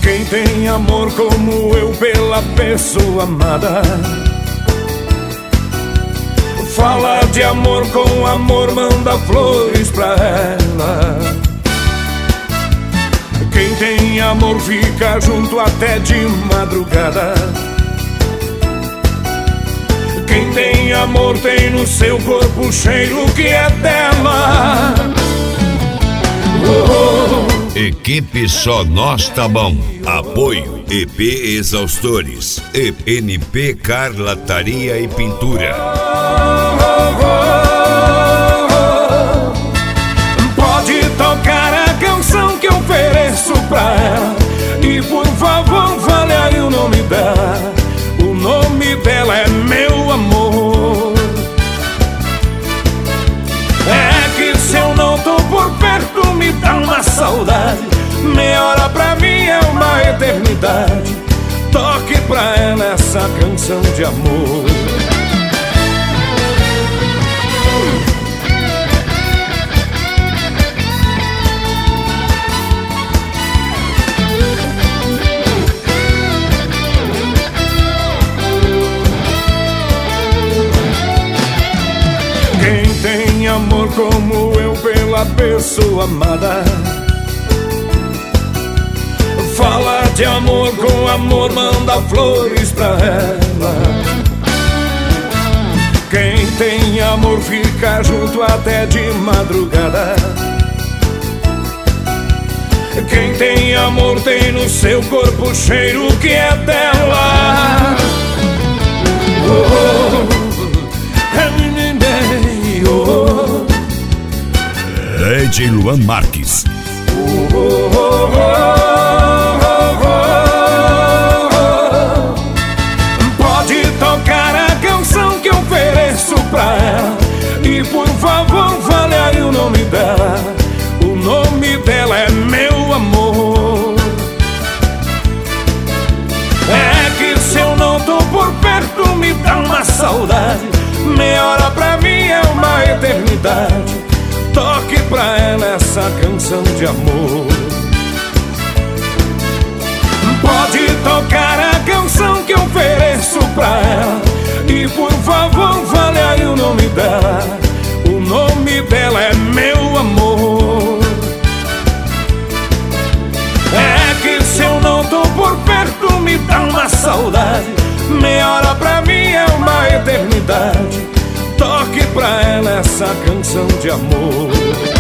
Quem tem amor como eu pela pessoa amada, fala de amor com amor, manda flores pra ela. Quem tem amor fica junto até de madrugada. Quem tem amor tem no seu corpo o cheiro que é dela. Equipe Só Nós Tá Bom. Apoio EP Exaustores, ENP Carlataria e Pintura. Pode tocar a canção que eu ofereço pra ela, e por favor fale aí o nome dela. O nome dela é meu amor. É que se eu não tô por perto me dá uma saudade. Meia hora pra mim é uma eternidade. Toque pra ela essa canção de amor. Quem tem amor como eu pela pessoa amada, fala de amor com amor, manda flores pra ela. Quem tem amor fica junto até de madrugada. Quem tem amor tem no seu corpo o cheiro que é dela. Ed Luan Marques. Pode tocar a canção que eu ofereço pra ela, e por favor fale aí o nome dela. O nome dela é meu amor. É que se eu não tô por perto me dá uma saudade. Meia hora pra mim é uma eternidade. Toque pra ela essa canção de amor. Pode tocar a canção que eu ofereço pra ela, e por favor fale aí o nome dela. O nome dela é meu amor. É que se eu não tô por perto me dá uma saudade. Meia hora pra mim é uma eternidade. Toque pra ela essa canção de amor.